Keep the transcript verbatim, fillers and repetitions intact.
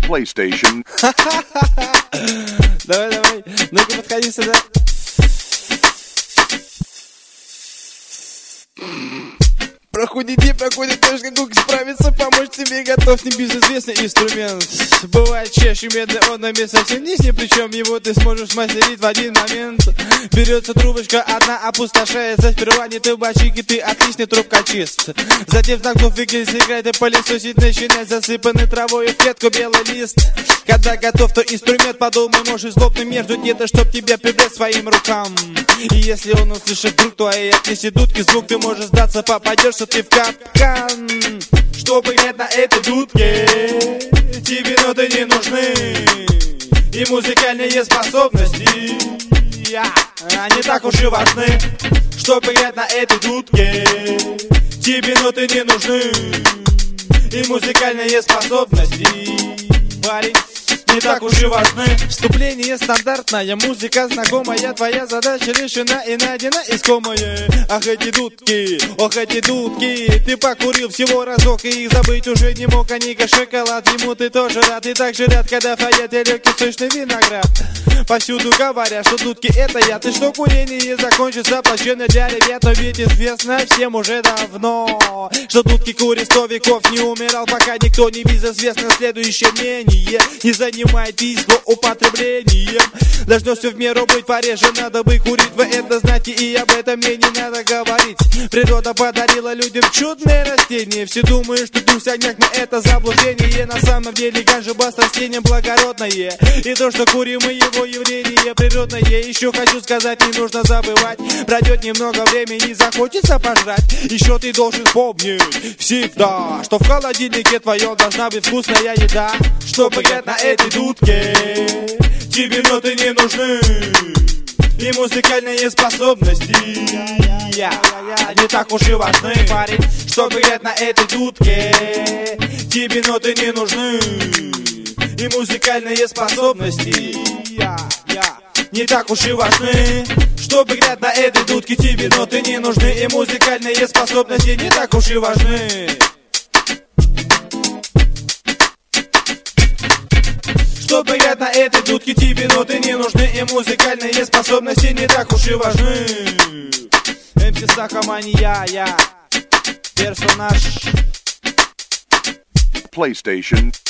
PlayStation. Давай, давай. Ну-ка, подходи сюда. Проходит день, проходит дождь, как справиться, помочь тебе готов небезызвестный инструмент. Бывает чаще медный, он на месте совсем низкий, причем его ты сможешь смастерить в один момент. Берется трубочка, одна опустошается, сперва не ты в бачике, ты отличный трубкочист. Затем вдохнув выкинь сигареты, пылесосить начинать засыпанный травой в клетку белый лист. Когда готов, то инструмент, подумай, можешь злобным между где-то, чтоб тебя прибрать своим рукам. И если он услышит вдруг твои отнеси дудки, звук ты можешь сдаться, попадешь ты в капкан. Чтобы играть на этой дудке, тебе ноты не нужны, и музыкальные способности, они так уж и важны. Чтобы играть на этой дудке, тебе ноты не нужны, и музыкальные способности, парень, не так уж и важны. Вступление стандартная, музыка знакомая, твоя задача решена и найдена искомая. Ах, эти дудки, ох, эти дудки, ты покурил всего разок и их забыть уже не мог. Они как шоколад, ему ты тоже рад, и так же рад, когда в твоей легкий сочный виноград. Повсюду говорят, что дудки это яд, и что курение закончится плачевно для ребят. Но ведь известно всем уже давно, что дудки курит сто веков, не умирал, пока никто не безызвестно. Следующее мнение: не занимайтесь злоупотреблением, должно все в меру быть пореже, надо бы курить, вы это знаете, и об этом мне не надо говорить. Природа подарила людям чудное растение, все думают, что душняк, но это заблуждение. На самом деле ганжеба с растением благородное, и то, что курим мы его явление природное. Еще хочу сказать, не нужно забывать, пройдет немного времени, захочется пожрать. Еще ты должен помнить всегда, что в холодильнике твоем должна быть вкусная еда. Чтобы играть на этой дудке, тебе ноты не нужны, и музыкальные способности, они так уж и важны, парень. Чтобы играть на этой дудке, тебе ноты не нужны, и музыкальные способности, не так уж и важны. Чтобы играть на этой дудке, тебе ноты не нужны, и музыкальные способности не так уж и важны. Чтобы играть на этой дудке, тебе ноты не нужны, и музыкальные способности не так уж и важны. эм си Сахамания, я персонаж PlayStation.